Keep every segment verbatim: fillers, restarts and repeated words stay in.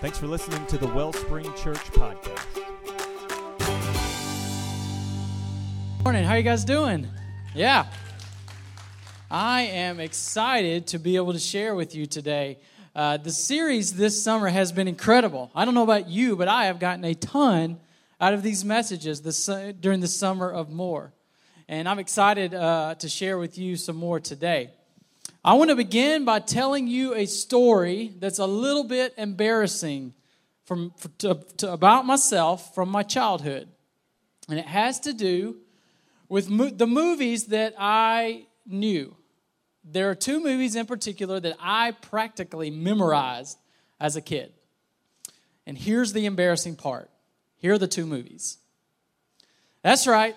Thanks for listening to the Wellspring Church podcast. Morning, how you guys doing? Yeah. I am excited to be able to share with you today. Uh, the series this summer has been incredible. I don't know about you, but I have gotten a ton out of these messages this, uh, during the summer of more. And I'm excited uh, to share with you some more today. I want to begin by telling you a story that's a little bit embarrassing from to, to, about myself from my childhood. And it has to do with mo- the movies that I knew. There are two movies in particular that I practically memorized as a kid. And here's the embarrassing part. Here are the two movies. That's right.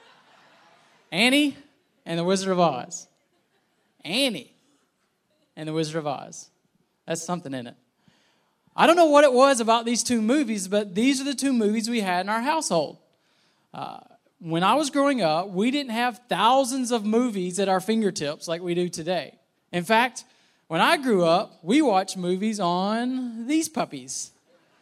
Annie and the Wizard of Oz. Annie and the Wizard of Oz. That's something in it. I don't know what it was about these two movies, but these are the two movies we had in our household. Uh, when I was growing up, we didn't have thousands of movies at our fingertips like we do today. In fact, when I grew up, we watched movies on these puppies.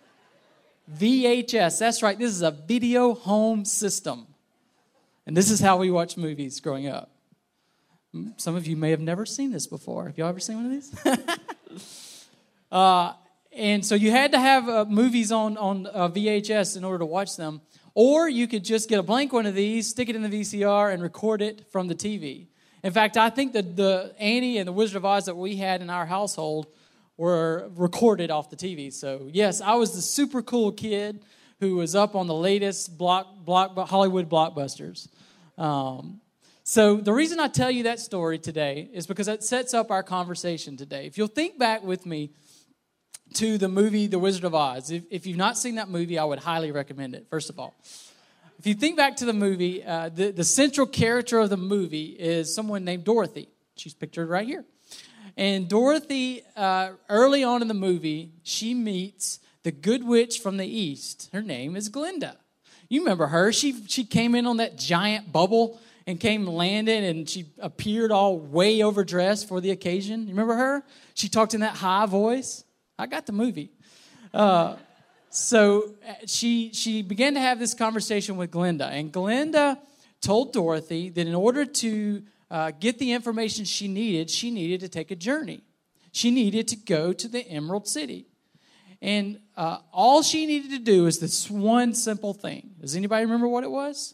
V H S, that's right, this is a video home system. And this is how we watch movies growing up. Some of you may have never seen this before. Have y'all ever seen one of these? uh, and so you had to have uh, movies on, on uh, V H S in order to watch them. Or you could just get a blank one of these, stick it in the V C R, and record it from the T V. In fact, I think that the Annie and the Wizard of Oz that we had in our household were recorded off the T V. So, yes, I was the super cool kid who was up on the latest block, block, Hollywood blockbusters. Um, so the reason I tell you that story today is because it sets up our conversation today. If you'll think back with me to the movie The Wizard of Oz, if, if you've not seen that movie, I would highly recommend it, first of all. If you think back to the movie, uh, the, the central character of the movie is someone named Dorothy. She's pictured right here. And Dorothy, uh, early on in the movie, she meets the good witch from the east. Her name is Glinda. You remember her. She she came in on that giant bubble and came landing, and she appeared all way overdressed for the occasion. You remember her? She talked in that high voice. I got the movie. Uh, so she she began to have this conversation with Glinda, and Glinda told Dorothy that in order to uh, get the information she needed, she needed to take a journey. She needed to go to the Emerald City. And uh, all she needed to do is this one simple thing. Does anybody remember what it was?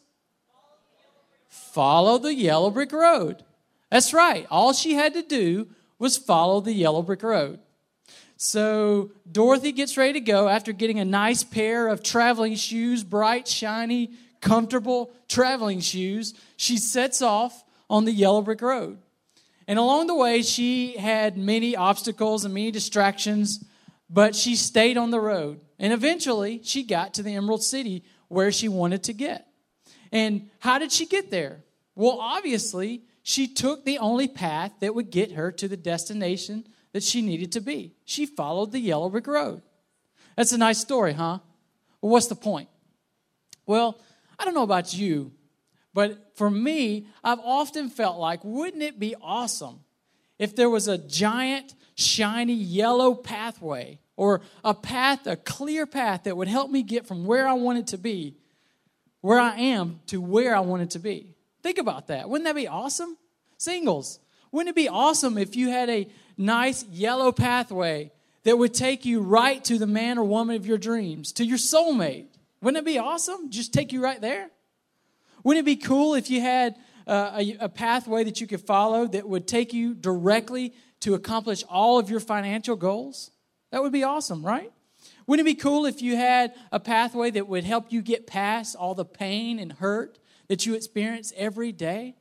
Follow the yellow brick road. That's right. All she had to do was follow the yellow brick road. So Dorothy gets ready to go after getting a nice pair of traveling shoes, bright, shiny, comfortable traveling shoes. She sets off on the yellow brick road. And along the way, she had many obstacles and many distractions, but she stayed on the road. And eventually, she got to the Emerald City where she wanted to get. And how did she get there? Well, obviously, she took the only path that would get her to the destination that she needed to be. She followed the yellow brick road. That's a nice story, huh? Well, what's the point? Well, I don't know about you, but for me, I've often felt like, wouldn't it be awesome if there was a giant, shiny yellow pathway or a path, a clear path that would help me get from where I wanted to be, where I am, to where I wanted to be. Think about that. Wouldn't that be awesome? Singles, wouldn't it be awesome if you had a nice yellow pathway that would take you right to the man or woman of your dreams, to your soulmate? Wouldn't it be awesome? Just take you right there? Wouldn't it be cool if you had uh, a, a pathway that you could follow that would take you directly to accomplish all of your financial goals? That would be awesome, right? Wouldn't it be cool if you had a pathway that would help you get past all the pain and hurt that you experience every day?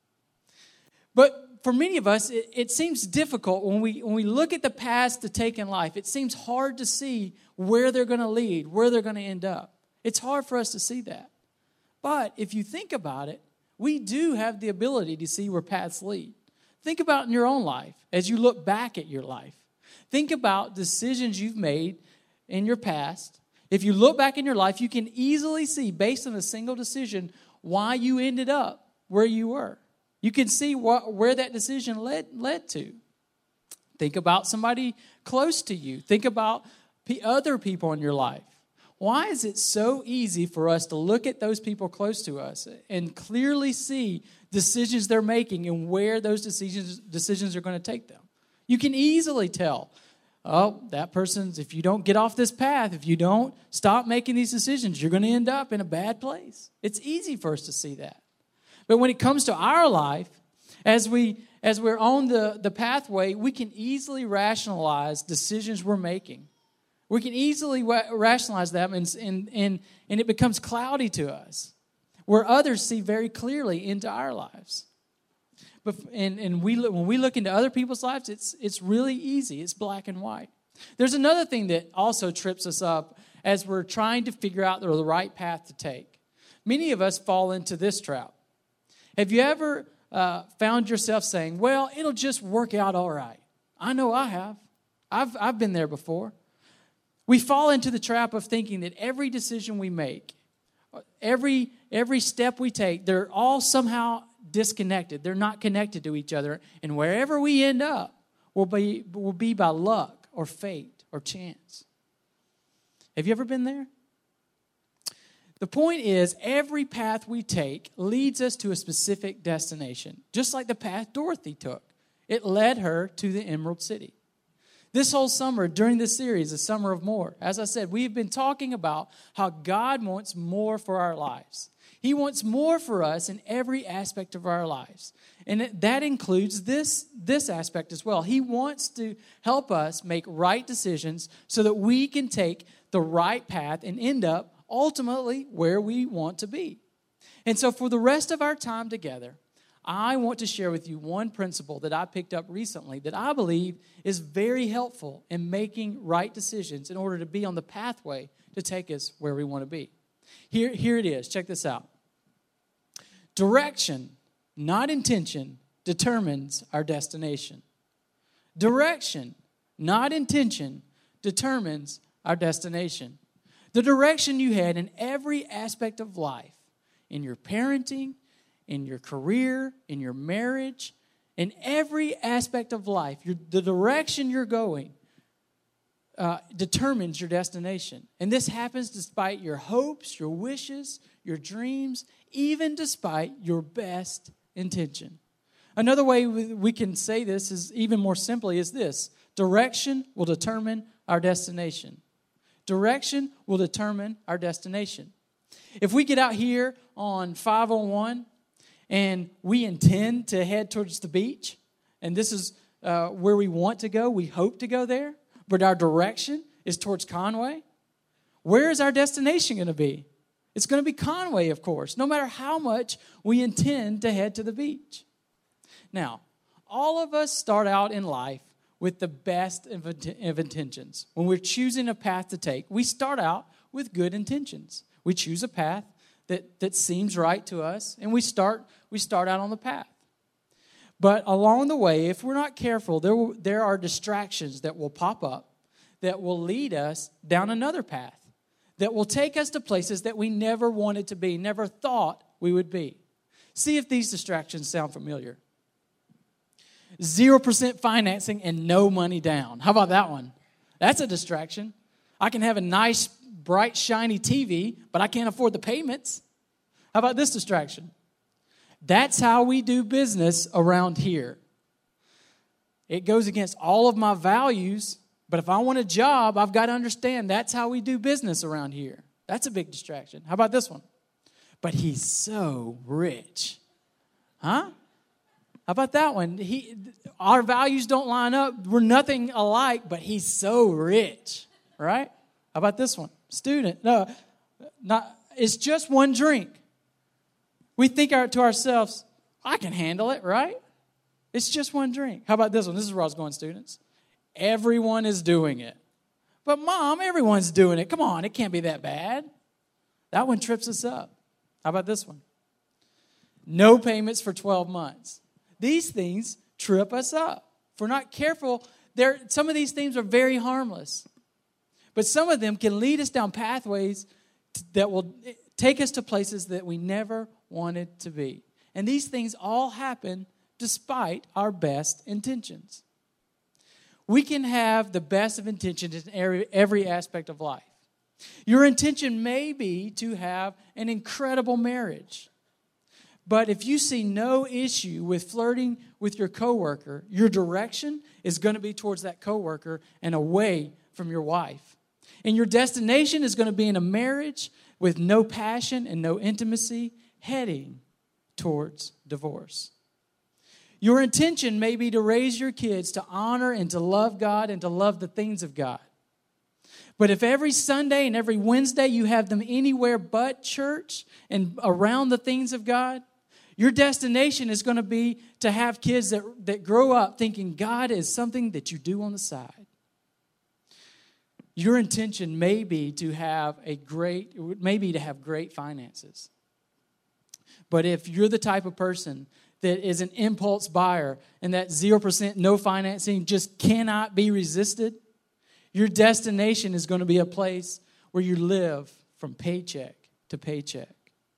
But for many of us, it, it seems difficult when we when we look at the paths to take in life. It seems hard to see where they're going to lead, where they're going to end up. It's hard for us to see that. But if you think about it, we do have the ability to see where paths lead. Think about in your own life as you look back at your life. Think about decisions you've made in your past. If you look back in your life, you can easily see, based on a single decision, why you ended up where you were. You can see what, where that decision led, led to. Think about somebody close to you. Think about P- other people in your life. Why is it so easy for us to look at those people close to us and clearly see decisions they're making and where those decisions decisions are going to take them? You can easily tell, oh, that person's, if you don't get off this path, if you don't stop making these decisions, you're going to end up in a bad place. It's easy for us to see that. But when it comes to our life, as we as we're on the, the pathway, we can easily rationalize decisions we're making. We can easily wa- rationalize them, and, and, and, and it becomes cloudy to us, where others see very clearly into our lives. But and, and we when we look into other people's lives, it's it's really easy. It's black and white. There's another thing that also trips us up as we're trying to figure out the right path to take. Many of us fall into this trap. Have you ever uh, found yourself saying, well, it'll just work out all right? I know I have. I've I've been there before. We fall into the trap of thinking that every decision we make, every every step we take, they're all somehow disconnected. They're not connected to each other. And wherever we end up will be, will be by luck or fate or chance. Have you ever been there? The point is, every path we take leads us to a specific destination, just like the path Dorothy took. It led her to the Emerald City. This whole summer, during this series, the Summer of More, as I said, we've been talking about how God wants more for our lives. He wants more for us in every aspect of our lives. And that includes this, this aspect as well. He wants to help us make right decisions so that we can take the right path and end up ultimately where we want to be. And so for the rest of our time together, I want to share with you one principle that I picked up recently that I believe is very helpful in making right decisions in order to be on the pathway to take us where we want to be. Here, here it is. Check this out. Direction, not intention, determines our destination. Direction, not intention, determines our destination. The direction you had in every aspect of life, in your parenting, in your career, in your marriage, in every aspect of life, your, the direction you're going uh, determines your destination. And this happens despite your hopes, your wishes, your dreams, even despite your best intention. Another way we can say this is even more simply is this: direction will determine our destination. Direction will determine our destination. If we get out here on five oh one and we intend to head towards the beach, and this is uh, where we want to go, we hope to go there, but our direction is towards Conway, where is our destination going to be? It's going to be Conway, of course, no matter how much we intend to head to the beach. Now, all of us start out in life with the best of intentions. When we're choosing a path to take, we start out with good intentions. We choose a path that, that seems right to us, and we start we start out on the path. But along the way, if we're not careful, there will, there are distractions that will pop up that will lead us down another path, that will take us to places that we never wanted to be, never thought we would be. See if these distractions sound familiar. zero percent financing and no money down. How about that one? That's a distraction. I can have a nice, bright, shiny T V, but I can't afford the payments. How about this distraction? That's how we do business around here. It goes against all of my values, but if I want a job, I've got to understand that's how we do business around here. That's a big distraction. How about this one? But he's so rich. Huh? How about that one? He, our values don't line up. We're nothing alike, but he's so rich, right? How about this one? Student. No, not. It's just one drink. We think our, to ourselves, I can handle it, right? It's just one drink. How about this one? This is where I was going, students. Everyone is doing it. But, Mom, everyone's doing it. Come on, it can't be that bad. That one trips us up. How about this one? No payments for twelve months. These things trip us up. If we're not careful, there, some of these things are very harmless. But some of them can lead us down pathways that will take us to places that we never wanted to be. And these things all happen despite our best intentions. we can have the best of intentions in every, every aspect of life. Your intention may be to have an incredible marriage. But if you see no issue with flirting with your coworker, your direction is going to be towards that coworker and away from your wife. And your destination is going to be in a marriage with no passion and no intimacy, heading towards divorce. Your intention may be to raise your kids to honor and to love God and to love the things of God. But if every Sunday and every Wednesday you have them anywhere but church and around the things of God, your destination is going to be to have kids that, that grow up thinking God is something that you do on the side. Your intention may be to have a great, maybe to have great finances. But if you're the type of person that is an impulse buyer and that zero percent no financing just cannot be resisted, your destination is going to be a place where you live from paycheck to paycheck.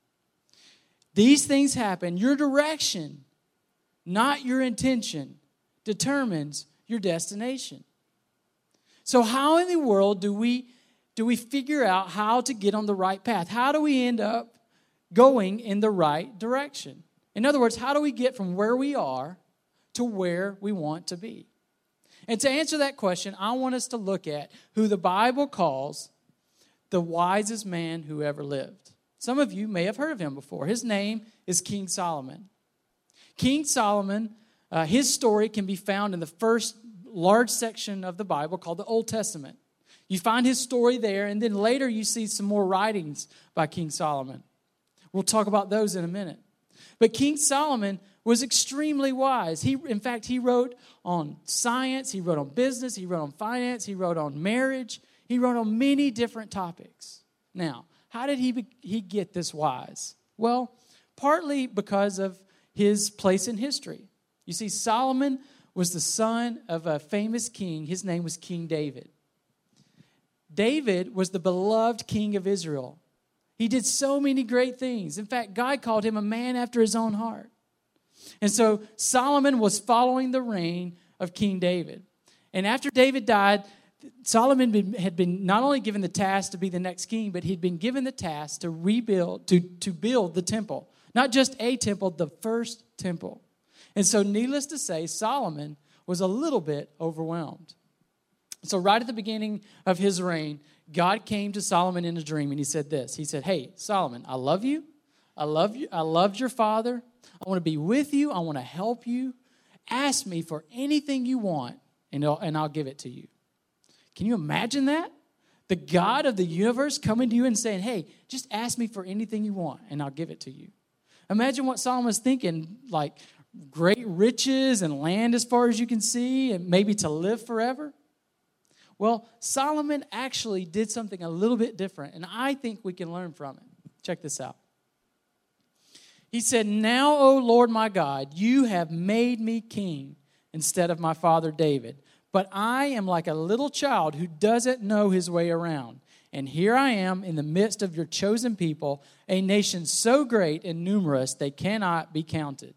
These things happen. Your direction, not your intention, determines your destination. So how in the world do we, do we figure out how to get on the right path? How do we end up going in the right direction? In other words, how do we get from where we are to where we want to be? And to answer that question, I want us to look at who the Bible calls the wisest man who ever lived. Some of you may have heard of him before. His name is King Solomon. King Solomon, uh, his story can be found in the first large section of the Bible called the Old Testament. You find his story there, and then later you see some more writings by King Solomon. We'll talk about those in a minute. But King Solomon was extremely wise. He, in fact, he wrote on science, he wrote on business, he wrote on finance, he wrote on marriage, he wrote on many different topics. Now, how did he, he get this wise? Well, partly because of his place in history. You see, Solomon was the son of a famous king. His name was King David. David was the beloved king of Israel. He did so many great things. In fact, God called him a man after his own heart. And so Solomon was following the reign of King David. And after David died, Solomon had been not only given the task to be the next king, but he'd been given the task to rebuild, to, to build the temple. Not just a temple, the first temple. And so needless to say, Solomon was a little bit overwhelmed. So right at the beginning of his reign, God came to Solomon in a dream and he said this. He said, "Hey, Solomon, I love you. I love you. I loved your father. I want to be with you. I want to help you. Ask me for anything you want and I'll, and I'll give it to you." Can you imagine that? The God of the universe coming to you and saying, "Hey, just ask me for anything you want and I'll give it to you." Imagine what Solomon's thinking, like great riches and land as far as you can see and maybe to live forever. Well, Solomon actually did something a little bit different, and I think we can learn from it. Check this out. He said, "Now, O Lord my God, you have made me king instead of my father David. But I am like a little child who doesn't know his way around. And here I am in the midst of your chosen people, a nation so great and numerous they cannot be counted.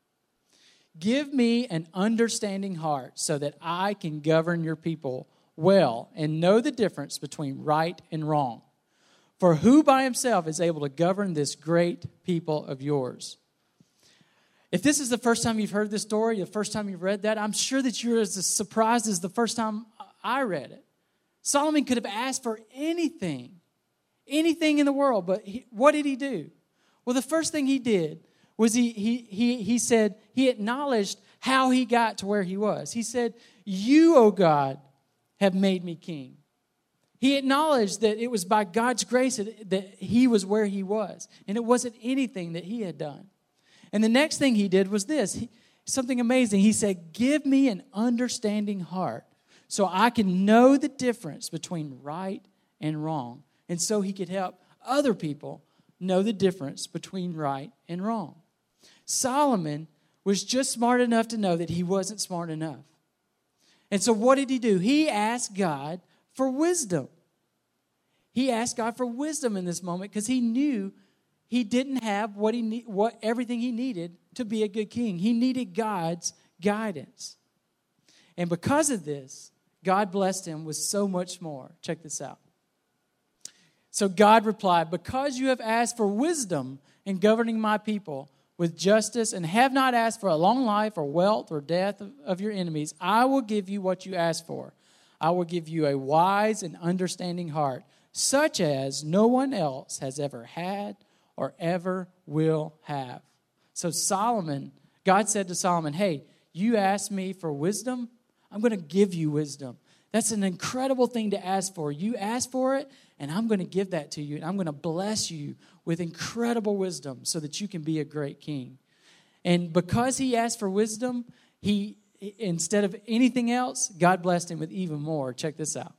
Give me an understanding heart so that I can govern your people well and know the difference between right and wrong. For who by himself is able to govern this great people of yours?" If this is the first time you've heard this story, the first time you've read that, I'm sure that you're as surprised as the first time I read it. Solomon could have asked for anything, anything in the world, but he, what did he do? Well, the first thing he did was he, he, he, he said, he acknowledged how he got to where he was. He said, "You, O God, have made me king." He acknowledged that it was by God's grace that, that he was where he was, and it wasn't anything that he had done. And the next thing he did was this, he, something amazing. He said, "Give me an understanding heart so I can know the difference between right and wrong." And so he could help other people know the difference between right and wrong. Solomon was just smart enough to know that he wasn't smart enough. And so what did he do? He asked God for wisdom. He asked God for wisdom in this moment because he knew he didn't have what he need, what everything he needed to be a good king. He needed God's guidance. And because of this, God blessed him with so much more. Check this out. So God replied, because you have asked for wisdom in governing my people with justice and have not asked for a long life or wealth or death of, of your enemies, I will give you what you asked for. I will give you a wise and understanding heart, such as no one else has ever had or ever will have. So Solomon, God said to Solomon, hey, you asked me for wisdom? I'm going to give you wisdom. That's an incredible thing to ask for. You ask for it, and I'm going to give that to you. And I'm going to bless you with incredible wisdom so that you can be a great king. And because he asked for wisdom, he instead of anything else, God blessed him with even more. Check this out.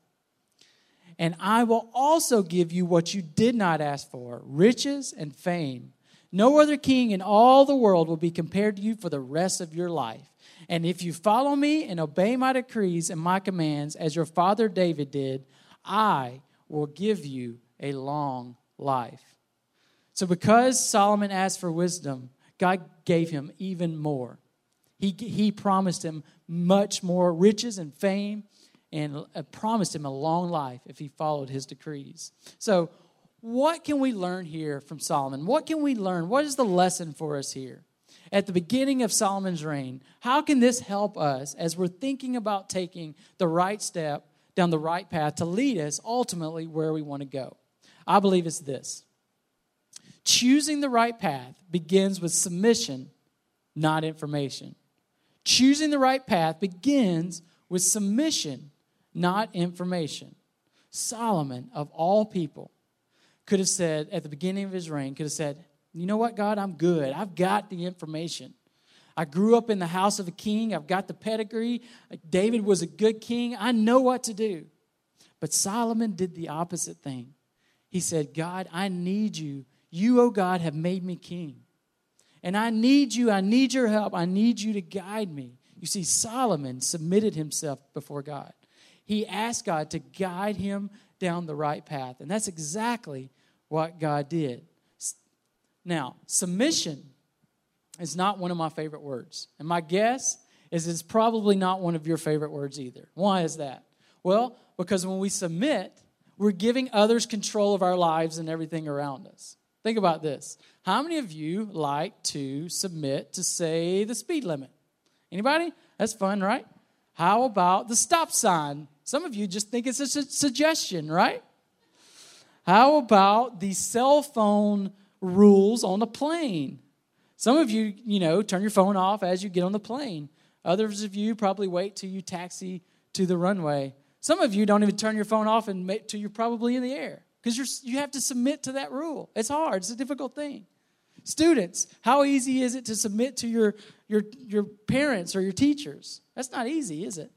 And I will also give you what you did not ask for, riches and fame. No other king in all the world will be compared to you for the rest of your life. And if you follow me and obey my decrees and my commands, as your father David did, I will give you a long life. So because Solomon asked for wisdom, God gave him even more. He, he promised him much more riches and fame, and promised him a long life if he followed his decrees. So what can we learn here from Solomon? What can we learn? What is the lesson for us here? At the beginning of Solomon's reign, how can this help us as we're thinking about taking the right step down the right path to lead us ultimately where we want to go? I believe it's this. Choosing the right path begins with submission, not information. Choosing the right path begins with submission, not information. Solomon, of all people, could have said at the beginning of his reign, could have said, you know what, God, I'm good. I've got the information. I grew up in the house of a king. I've got the pedigree. David was a good king. I know what to do. But Solomon did the opposite thing. He said, God, I need you. You, oh God, have made me king. And I need you. I need your help. I need you to guide me. You see, Solomon submitted himself before God. He asked God to guide him down the right path. And that's exactly what God did. Now, submission is not one of my favorite words. And my guess is it's probably not one of your favorite words either. Why is that? Well, because when we submit, we're giving others control of our lives and everything around us. Think about this. How many of you like to submit to, say, the speed limit? Anybody? That's fun, right? How about the stop sign? Some of you just think it's a su- suggestion, right? How about the cell phone rules on the plane? Some of you, you know, turn your phone off as you get on the plane. Others of you probably wait till you taxi to the runway. Some of you don't even turn your phone off until you're probably in the air because you're you have to submit to that rule. It's hard. It's a difficult thing. Students, how easy is it to submit to your your your parents or your teachers? That's not easy, is it?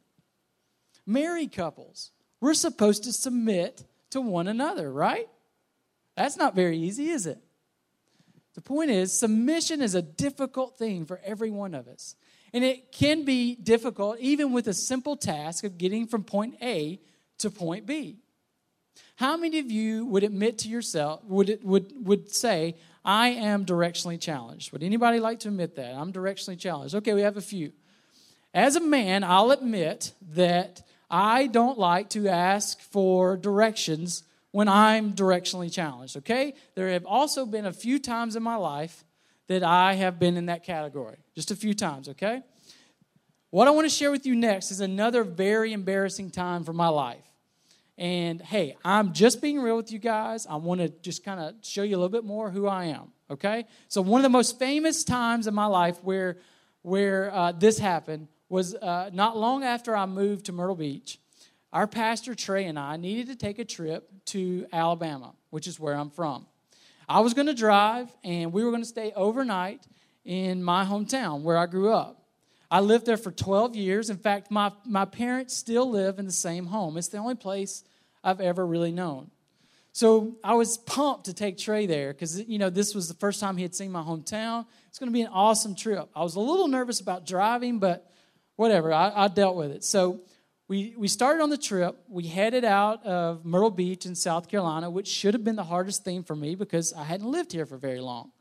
Married couples, we're supposed to submit to one another, right? That's not very easy, is it? The point is, submission is a difficult thing for every one of us. And it can be difficult even with a simple task of getting from point A to point B. How many of you would admit to yourself, would it, would would say, I am directionally challenged? Would anybody like to admit that? I'm directionally challenged. Okay, we have a few. As a man, I'll admit that I don't like to ask for directions when I'm directionally challenged, okay? There have also been a few times in my life that I have been in that category. Just a few times, okay? What I want to share with you next is another very embarrassing time for my life. And, hey, I'm just being real with you guys. I want to just kind of show you a little bit more who I am, okay? So one of the most famous times in my life where, where uh, this happened was uh, not long after I moved to Myrtle Beach. Our pastor, Trey, and I needed to take a trip to Alabama, which is where I'm from. I was going to drive, and we were going to stay overnight in my hometown where I grew up. I lived there for twelve years. In fact, my, my parents still live in the same home. It's the only place I've ever really known. So I was pumped to take Trey there because, you know, this was the first time he had seen my hometown. It's going to be an awesome trip. I was a little nervous about driving, but whatever, I, I dealt with it. So We we started on the trip. We headed out of Myrtle Beach in South Carolina, which should have been the hardest thing for me because I hadn't lived here for very long.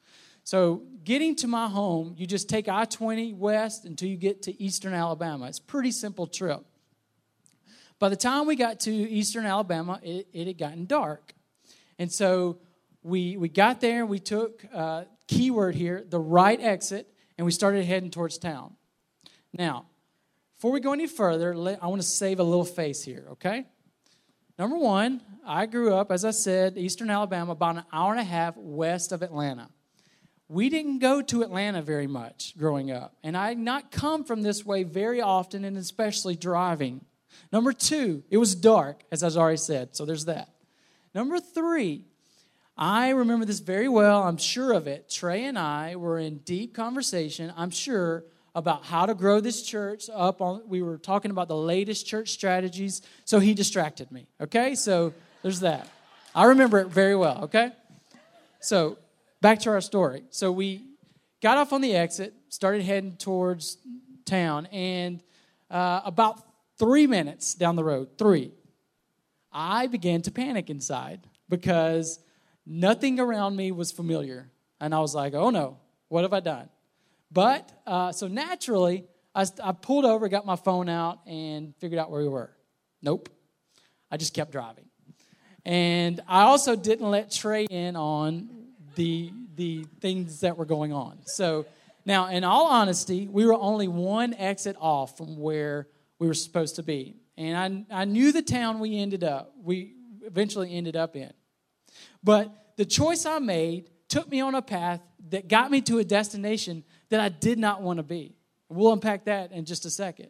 So getting to my home, you just take I twenty west until you get to eastern Alabama. It's a pretty simple trip. By the time we got to eastern Alabama, it, it had gotten dark. And so we we got there, we took, uh, keyword here, the right exit, and we started heading towards town. Now, before we go any further, let, I want to save a little face here, okay? Number one, I grew up, as I said, eastern Alabama, about an hour and a half west of Atlanta. We didn't go to Atlanta very much growing up, and I had not come from this way very often, and especially driving. Number two, it was dark, as I've already said, so there's that. Number three, I remember this very well. I'm sure of it. Trey and I were in deep conversation, I'm sure, about how to grow this church up. On, we were talking about the latest church strategies, so he distracted me, okay? So there's that. I remember it very well, okay? So back to our story. So we got off on the exit, started heading towards town, and uh, about three minutes down the road, three, I began to panic inside because nothing around me was familiar. And I was like, oh no, what have I done? But, uh, so naturally, I, I pulled over, got my phone out, and figured out where we were. Nope. I just kept driving. And I also didn't let Trey in on the the things that were going on. So, now, in all honesty, we were only one exit off from where we were supposed to be. And I, I knew the town we ended up, we eventually ended up in. But the choice I made took me on a path that got me to a destination that I did not want to be. We'll unpack that in just a second.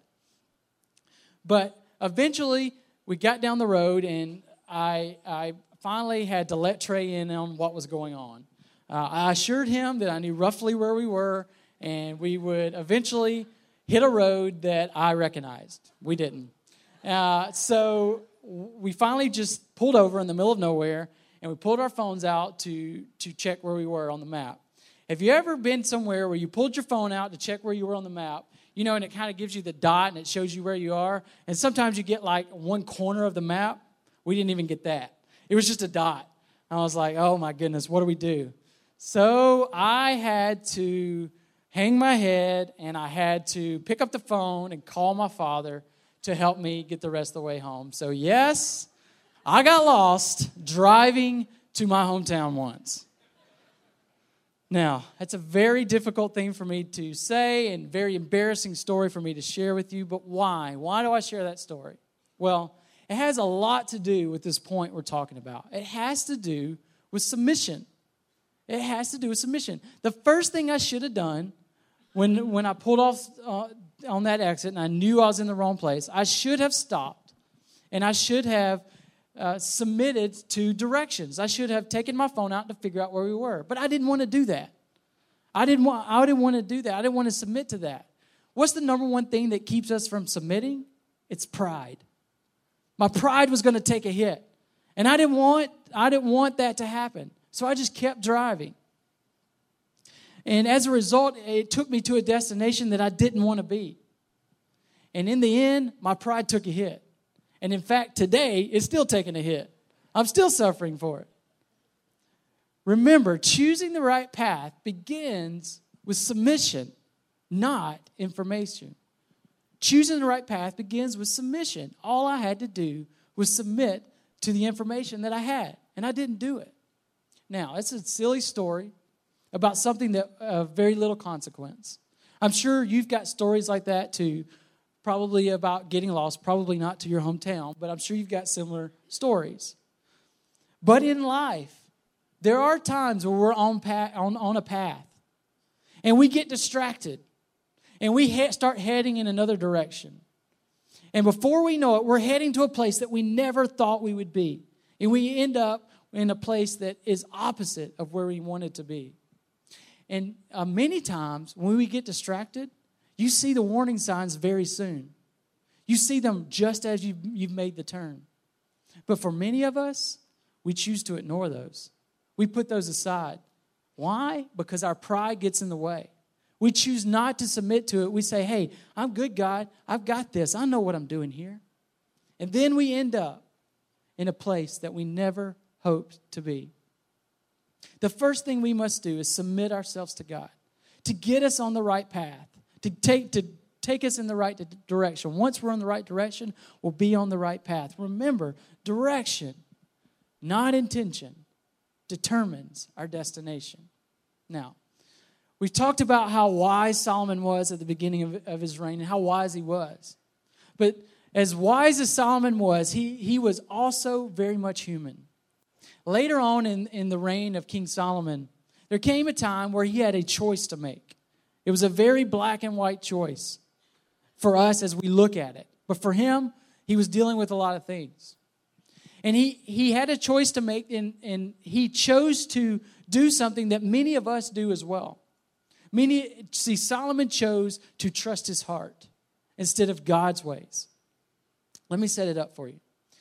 But eventually, we got down the road, and I, I finally had to let Trey in on what was going on. Uh, I assured him that I knew roughly where we were, and we would eventually hit a road that I recognized. We didn't. Uh, so we finally just pulled over in the middle of nowhere, and we pulled our phones out to, to check where we were on the map. Have you ever been somewhere where you pulled your phone out to check where you were on the map, you know, and it kind of gives you the dot and it shows you where you are? And sometimes you get like one corner of the map. We didn't even get that. It was just a dot. I was like, oh my goodness, what do we do? So I had to hang my head, and I had to pick up the phone and call my father to help me get the rest of the way home. So yes, I got lost driving to my hometown once. Now, that's a very difficult thing for me to say and very embarrassing story for me to share with you, but why? Why do I share that story? Well, it has a lot to do with this point we're talking about. It has to do with submission. It has to do with submission. The first thing I should have done when, when I pulled off uh, on that exit and I knew I was in the wrong place, I should have stopped, and I should have Uh, submitted to directions. I should have taken my phone out to figure out where we were. But I didn't want to do that. I didn't want, I didn't want to do that. I didn't want to submit to that. What's the number one thing that keeps us from submitting? It's pride. My pride was going to take a hit. And I didn't want, I didn't want that to happen. So I just kept driving. And as a result, it took me to a destination that I didn't want to be. And in the end, my pride took a hit. And in fact, today, it's still taking a hit. I'm still suffering for it. Remember, choosing the right path begins with submission, not information. Choosing the right path begins with submission. All I had to do was submit to the information that I had, and I didn't do it. Now, it's a silly story about something that of uh, very little consequence. I'm sure you've got stories like that too. Probably about getting lost, probably not to your hometown, but I'm sure you've got similar stories. But in life, there are times where we're on, path, on, on a path, and we get distracted, and we he- start heading in another direction. And before we know it, we're heading to a place that we never thought we would be, and we end up in a place that is opposite of where we wanted to be. And uh, many times, when we get distracted, you see the warning signs very soon. You see them just as you've, you've made the turn. But for many of us, we choose to ignore those. We put those aside. Why? Because our pride gets in the way. We choose not to submit to it. We say, hey, I'm good, God. I've got this. I know what I'm doing here. And then we end up in a place that we never hoped to be. The first thing we must do is submit ourselves to God to get us on the right path, to take to take us in the right direction. Once we're in the right direction, we'll be on the right path. Remember, direction, not intention, determines our destination. Now, we've talked about how wise Solomon was at the beginning of, of his reign and how wise he was. But as wise as Solomon was, he, he was also very much human. Later on in, in the reign of King Solomon, there came a time where he had a choice to make. It was a very black and white choice for us as we look at it. But for him, he was dealing with a lot of things. And he, he had a choice to make, and, and he chose to do something that many of us do as well. Many, see, Solomon chose to trust his heart instead of God's ways. Let me set it up for you.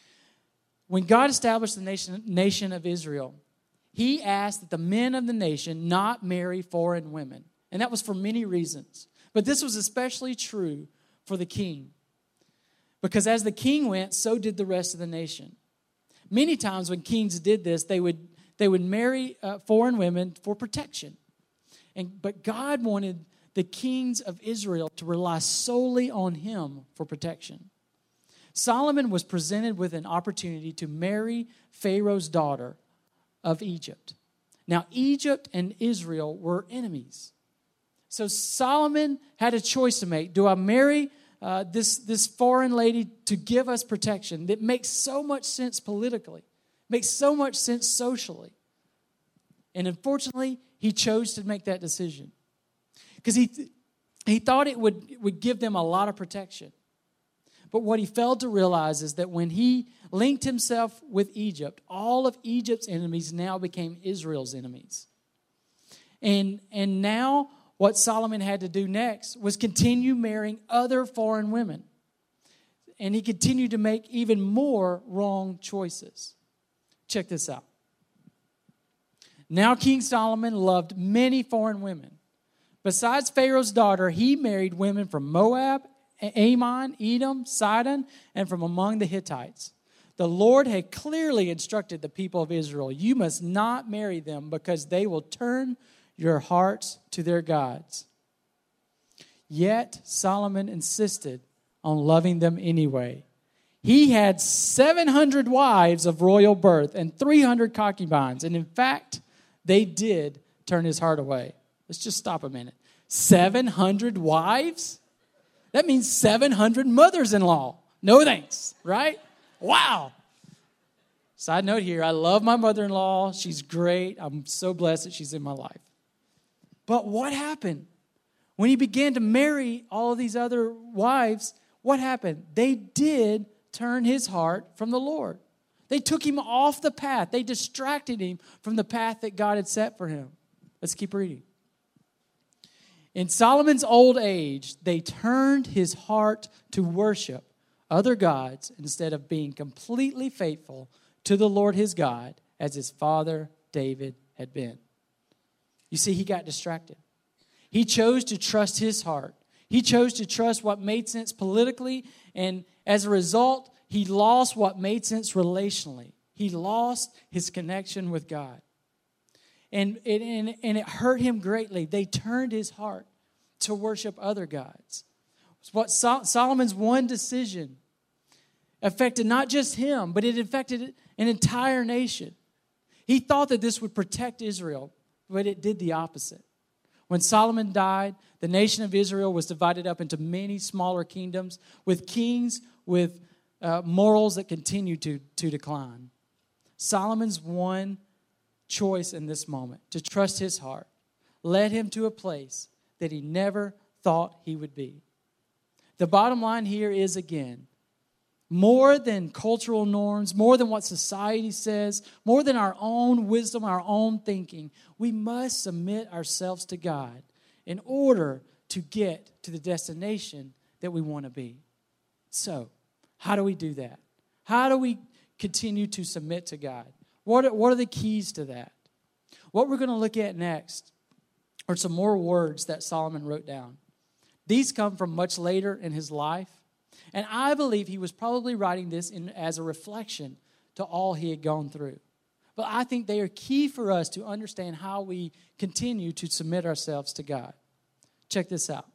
When God established the nation, nation of Israel, he asked that the men of the nation not marry foreign women. And that was for many reasons. But this was especially true for the king. Because as the king went, so did the rest of the nation. Many times when kings did this, they would, they would marry uh, foreign women for protection. And, but God wanted the kings of Israel to rely solely on him for protection. Solomon was presented with an opportunity to marry Pharaoh's daughter of Egypt. Now, Egypt and Israel were enemies. So Solomon had a choice to make. Do I marry uh, this, this foreign lady to give us protection? That makes so much sense politically, makes so much sense socially. And unfortunately, he chose to make that decision because he, th- he thought it would, would give them a lot of protection. But what he failed to realize is that when he linked himself with Egypt, all of Egypt's enemies now became Israel's enemies. And, and now what Solomon had to do next was continue marrying other foreign women. And he continued to make even more wrong choices. Check this out. Now King Solomon loved many foreign women. Besides Pharaoh's daughter, he married women from Moab, Ammon, Edom, Sidon, and from among the Hittites. The Lord had clearly instructed the people of Israel, you must not marry them because they will turn your hearts to their gods. Yet Solomon insisted on loving them anyway. He had seven hundred wives of royal birth and three hundred concubines. And in fact, they did turn his heart away. Let's just stop a minute. seven hundred wives? That means seven hundred mothers-in-law. No thanks, right? Wow. Side note here, I love my mother-in-law. She's great. I'm so blessed that she's in my life. But what happened? When he began to marry all of these other wives, what happened? They did turn his heart from the Lord. They took him off the path. They distracted him from the path that God had set for him. Let's keep reading. In Solomon's old age, they turned his heart to worship other gods instead of being completely faithful to the Lord his God as his father David had been. You see, he got distracted. He chose to trust his heart. He chose to trust what made sense politically, and as a result, he lost what made sense relationally. He lost his connection with God. And it, and, and it hurt him greatly. They turned his heart to worship other gods. What Sol- Solomon's one decision affected not just him, but it affected an entire nation. He thought that this would protect Israel, but it did the opposite. When Solomon died, the nation of Israel was divided up into many smaller kingdoms with kings with uh, morals that continued to, to decline. Solomon's one choice in this moment, to trust his heart, led him to a place that he never thought he would be. The bottom line here is, again, more than cultural norms, more than what society says, more than our own wisdom, our own thinking, we must submit ourselves to God in order to get to the destination that we want to be. So, how do we do that? How do we continue to submit to God? What are, what are the keys to that? What we're going to look at next are some more words that Solomon wrote down. These come from much later in his life. And I believe he was probably writing this in, as a reflection to all he had gone through. but I think they are key for us to understand how we continue to submit ourselves to God. Check this out.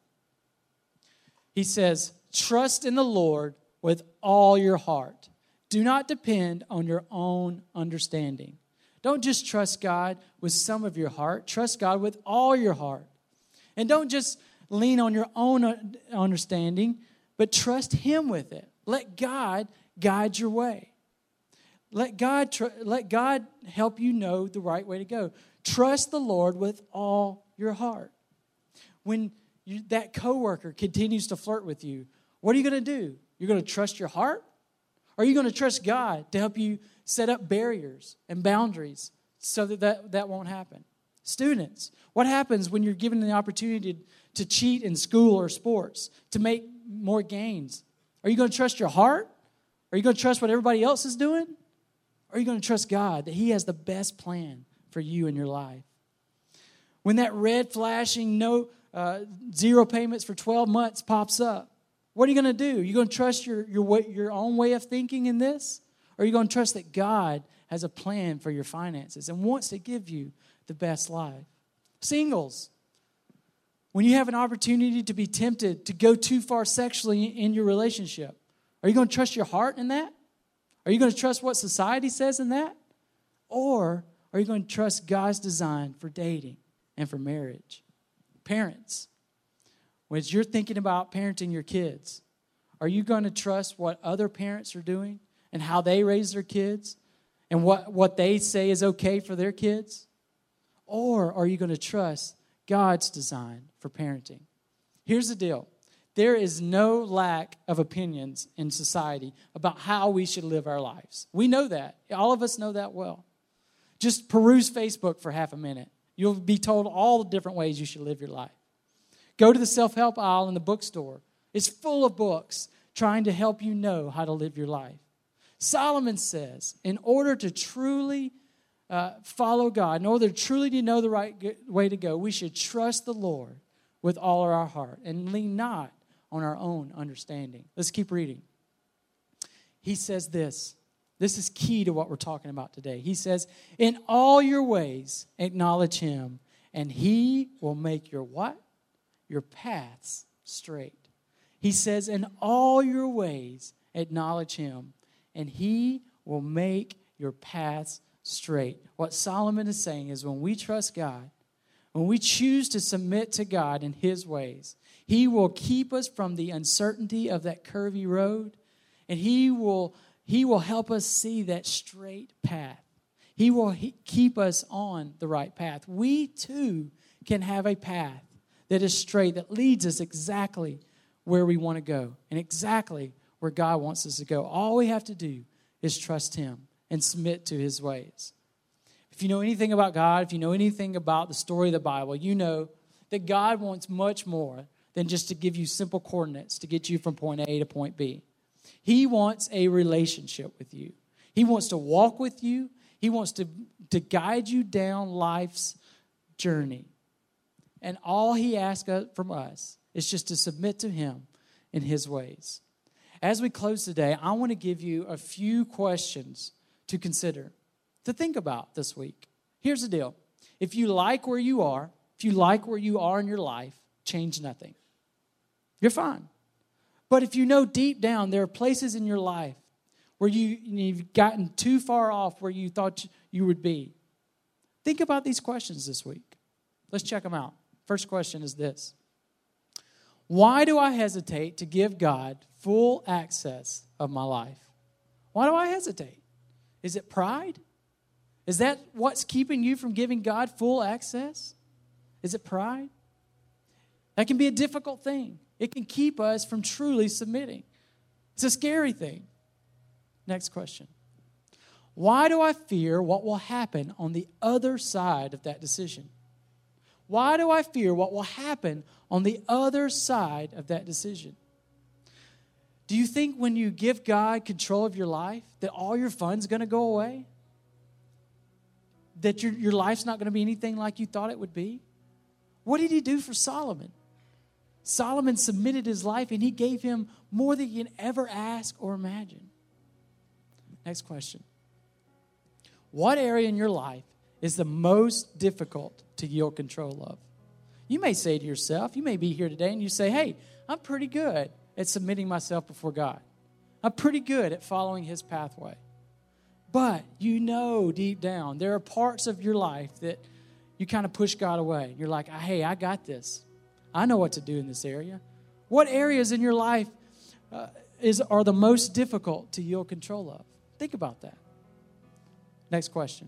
He says, trust in the Lord with all your heart. Do not depend on your own understanding. Don't just trust God with some of your heart. Trust God with all your heart. And don't just lean on your own understanding, but trust Him with it. Let God guide your way. Let God, tr- let God help you know the right way to go. Trust the Lord with all your heart. When you, that coworker continues to flirt with you, what are you going to do? You're going to trust your heart? Or are you going to trust God to help you set up barriers and boundaries so that that, that won't happen? Students, what happens when you're given the opportunity to, to cheat in school or sports, to make more gains? Are you going to trust your heart? Are you going to trust what everybody else is doing? Or are you going to trust God that He has the best plan for you in your life? When that red flashing no uh, zero payments for twelve months pops up, what are you going to do? Are you going to trust your, your, way, your own way of thinking in this? Or are you going to trust that God has a plan for your finances and wants to give you the best life? Singles, when you have an opportunity to be tempted to go too far sexually in your relationship, are you going to trust your heart in that? Are you going to trust what society says in that? Or are you going to trust God's design for dating and for marriage? Parents, when you're thinking about parenting your kids, are you going to trust what other parents are doing and how they raise their kids and what, what they say is okay for their kids? Or are you going to trust God's design for parenting? Here's the deal. There is no lack of opinions in society about how we should live our lives. We know that. All of us know that well. Just peruse Facebook for half a minute. You'll be told all the different ways you should live your life. Go to the self-help aisle in the bookstore. It's full of books trying to help you know how to live your life. Solomon says, in order to truly uh, follow God, in order to truly to know the right way to go, we should trust the Lord with all of our heart and lean not on our own understanding. Let's keep reading. He says this. This is key to what we're talking about today. He says, in all your ways acknowledge Him, and He will make your what? Your paths straight. He says, in all your ways acknowledge Him, and He will make your paths straight. What Solomon is saying is when we trust God, when we choose to submit to God in His ways, He will keep us from the uncertainty of that curvy road, and He will, he will help us see that straight path. He will he, keep us on the right path. We too can have a path that is straight, that leads us exactly where we want to go and exactly where God wants us to go. All we have to do is trust Him and submit to His ways. If you know anything about God, if you know anything about the story of the Bible, you know that God wants much more than just to give you simple coordinates to get you from point A to point B. He wants a relationship with you. He wants to walk with you. He wants to, to guide you down life's journey. And all He asks from us is just to submit to Him in His ways. As we close today, I want to give you a few questions to consider, to think about this week. Here's the deal. If you like where you are, if you like where you are in your life, change nothing. You're fine. But if you know deep down there are places in your life where you, you've gotten too far off where you thought you would be, think about these questions this week. Let's check them out. First question is this. Why do I hesitate to give God full access of my life? Why do I hesitate? Is it pride? Is that what's keeping you from giving God full access? Is it pride? That can be a difficult thing. It can keep us from truly submitting. It's a scary thing. Next question. Why do I fear what will happen on the other side of that decision? Why do I fear what will happen on the other side of that decision? Do you think when you give God control of your life that all your fun's going to go away? That your, your life's not going to be anything like you thought it would be? What did He do for Solomon? Solomon submitted his life and He gave him more than he can ever ask or imagine. Next question. What area in your life is the most difficult to yield control of? You may say to yourself, you may be here today and you say, hey, I'm pretty good at submitting myself before God. I'm pretty good at following His pathway. But you know deep down, there are parts of your life that you kind of push God away. You're like, hey, I got this. I know what to do in this area. What areas in your life uh, is are the most difficult to yield control of? Think about that. Next question.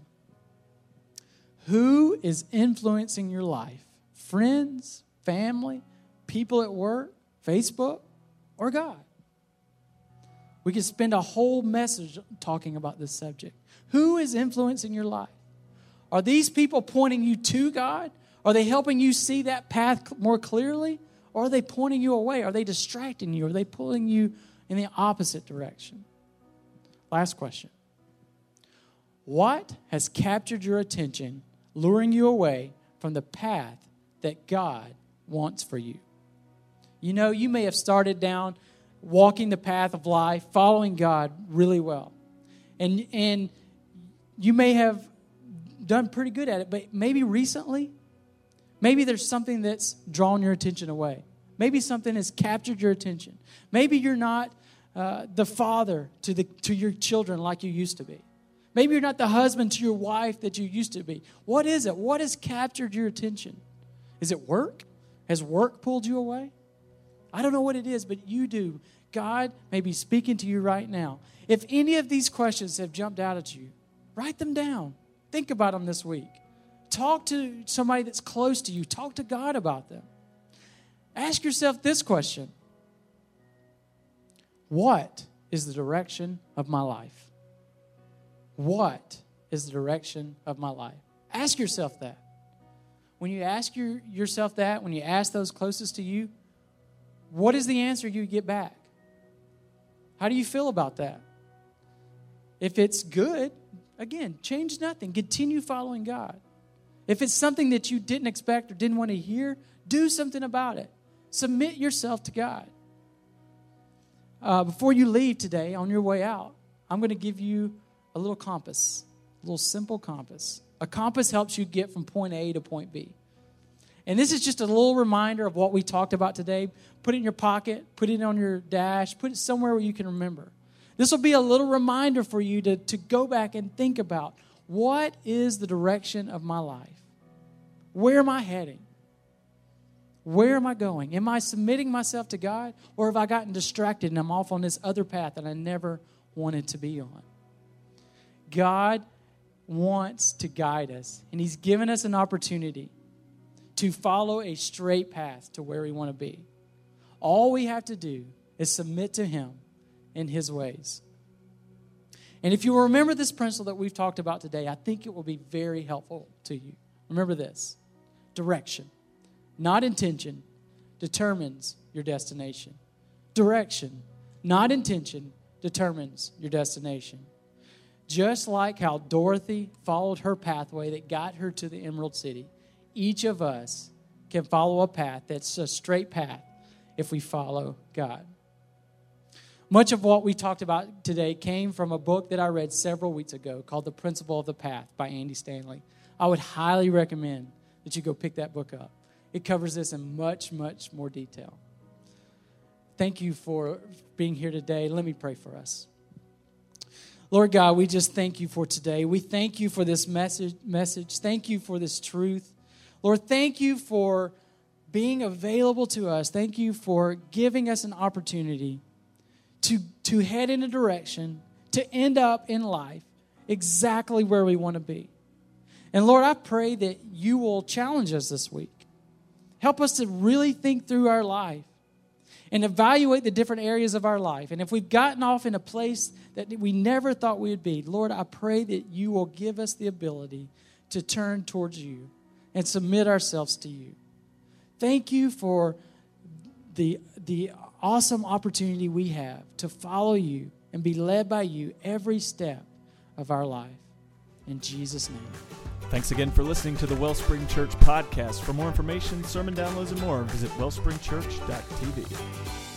Who is influencing your life? Friends, family, people at work, Facebook, or God? We could spend a whole message talking about this subject. Who is influencing your life? Are these people pointing you to God? Are they helping you see that path more clearly? Or are they pointing you away? Are they distracting you? Are they pulling you in the opposite direction? Last question. What has captured your attention, luring you away from the path that God wants for you? You know, you may have started down walking the path of life, following God really well. And and you may have done pretty good at it, but maybe recently, maybe there's something that's drawn your attention away. Maybe something has captured your attention. Maybe you're not uh, the father to the to your children like you used to be. Maybe you're not the husband to your wife that you used to be. What is it? What has captured your attention? Is it work? Has work pulled you away? I don't know what it is, but you do. God may be speaking to you right now. If any of these questions have jumped out at you, write them down. Think about them this week. Talk to somebody that's close to you. Talk to God about them. Ask yourself this question. What is the direction of my life? What is the direction of my life? Ask yourself that. When you ask your, yourself that, when you ask those closest to you, what is the answer you get back? How do you feel about that? If it's good, again, change nothing. Continue following God. If it's something that you didn't expect or didn't want to hear, do something about it. Submit yourself to God. Uh, before you leave today, on your way out, I'm going to give you a little compass, a little simple compass. A compass helps you get from point A to point B. And this is just a little reminder of what we talked about today. Put it in your pocket, put it on your dash, put it somewhere where you can remember. This will be a little reminder for you to, to go back and think about, what is the direction of my life? Where am I heading? Where am I going? Am I submitting myself to God? Or have I gotten distracted and I'm off on this other path that I never wanted to be on? God wants to guide us, and He's given us an opportunity to follow a straight path to where we want to be. All we have to do is submit to Him in His ways. And if you will remember this principle that we've talked about today, I think it will be very helpful to you. Remember this. Direction, not intention, determines your destination. Direction, not intention, determines your destination. Just like how Dorothy followed her pathway that got her to the Emerald City, each of us can follow a path that's a straight path if we follow God. Much of what we talked about today came from a book that I read several weeks ago called The Principle of the Path by Andy Stanley. I would highly recommend that you go pick that book up. It covers this in much, much more detail. Thank you for being here today. Let me pray for us. Lord God, we just thank you for today. We thank you for this message. message. Thank you for this truth. Lord, thank you for being available to us. Thank you for giving us an opportunity to, to head in a direction, to end up in life exactly where we want to be. And Lord, I pray that you will challenge us this week. Help us to really think through our life and evaluate the different areas of our life. And if we've gotten off in a place that we never thought we would be, Lord, I pray that you will give us the ability to turn towards you and submit ourselves to you. Thank you for the, the awesome opportunity we have to follow you and be led by you every step of our life. In Jesus' name. Thanks again for listening to the Wellspring Church podcast. For more information, sermon downloads, and more, visit wellspring church dot t v.